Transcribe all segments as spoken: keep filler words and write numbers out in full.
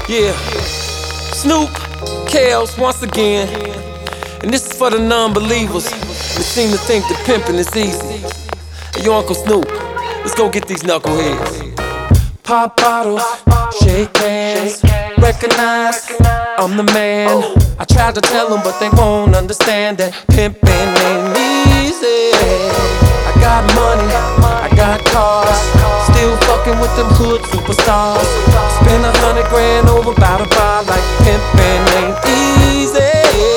Yeah, Snoop, Kels once again. And this is for the non-believers that seem to think that pimping is easy. Hey, yo, Uncle Snoop, let's go get these knuckleheads. Pop bottles, shake hands, recognize I'm the man. I tried to tell them, but they won't understand that pimping ain't easy. I got money, I got cars, still fucking with them hood superstars. Spend a hundred grand over bout a bar like pimping ain't easy.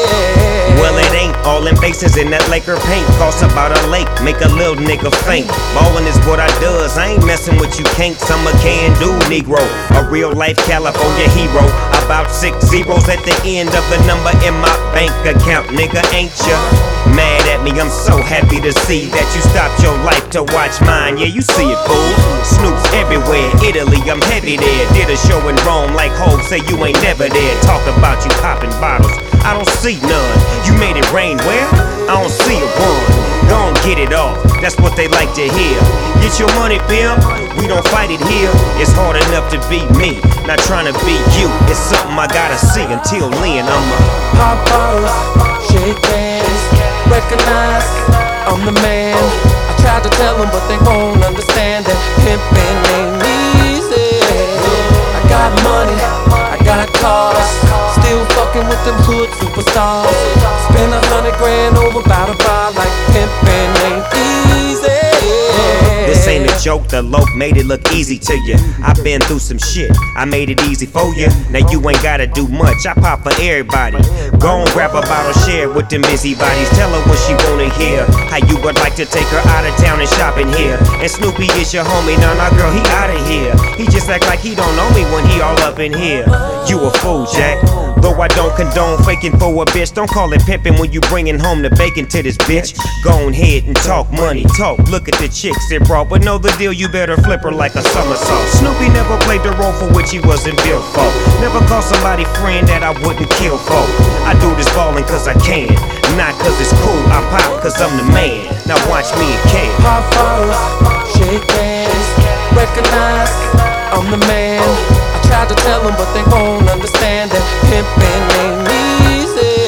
Well, it ain't. All them faces in that Laker paint cost about a lake, make a little nigga faint. Ballin' is what I does, I ain't messin' with you kinks. I'm a can-do Negro, a real life California hero. About six zeros at the end of the number in my bank account. Nigga, ain't ya mad at me? I'm so happy to see that you stopped your life to watch mine. Yeah, you see it, fool. Snoop's everywhere, Italy, I'm heavy there. Did a show in Rome like Hope, say you ain't never there. Talk about you popping bottles, I don't see none. You made it rain where? I don't see a one. Gon' get it off, that's what they like to hear. Get your money, pimp, we don't fight it here. It's hard enough to be me, not trying to be you. It's something I gotta see until then. I'm a pop bottles, shake hands, recognize I'm the man. I tried to tell them, but they won't understand that pimping ain't easy. I got money, I got cars, still fucking with them hood superstars. Spend a hundred grand over bout a bar like pimping ain't easy. This ain't a joke, the lope made it look easy to you. I been through some shit, I made it easy for you. Now you ain't gotta do much, I pop for everybody. Go and grab a bottle, share with them busybodies. Tell her what she wanna hear, how you would like to take her out of town and shopping here. And Snoopy is your homie, nah nah girl, he outta here. He just act like he don't know me when he all up in here. You a fool, Jack, though I don't condone faking for a bitch. Don't call it pimping when you bringing home the bacon to this bitch. Go ahead and talk money, talk, look at the chicks it brought. But know the deal, you better flip her like a somersault. Snoopy never played the role for which he wasn't built for. Never called somebody friend that I wouldn't kill for. I do this ballin' cause I can, not cause it's cool. I pop cause I'm the man, now watch me and care. Pop bottles, shake hands, recognize I'm the man. I tried to tell them, but they won't understand that pimping ain't easy.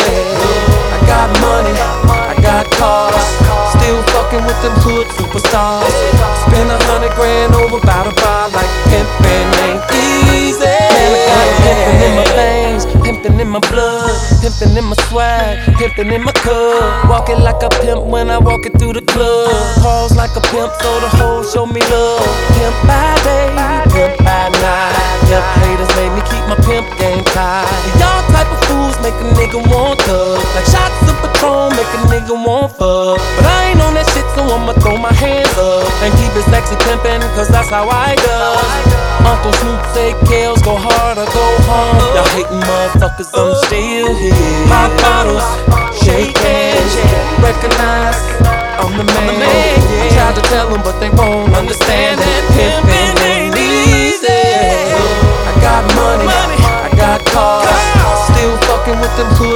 I got money, I got cars, still fucking with them hood superstars. Spend a hundred grand over bout a bar like pimping ain't easy. Man, I got pimping in my veins, pimping in my blood, pimping in my swag, pimping in my cup. Walking like a pimp when I walk it through the club. Pause like a pimp so the hoes show me love. Pimp by day, pimp by night. Pimp haters made me keep my pimp game tight. Y'all type of fools make a nigga want thug, like shots of Patron make a nigga want fuck. But I ain't on that shit, so I'ma throw my hands up and keep it sexy pimpin', cause that's how I does. Uncle Snoop say Kels go hard or go home. Y'all hatin' motherfuckers, I'm still here. Pop bottles, shake hands, recognize I'm the man. I tried to tell them, but they won't understand that pimpin' ain't easy. I got money, I got cars, still fucking with them hood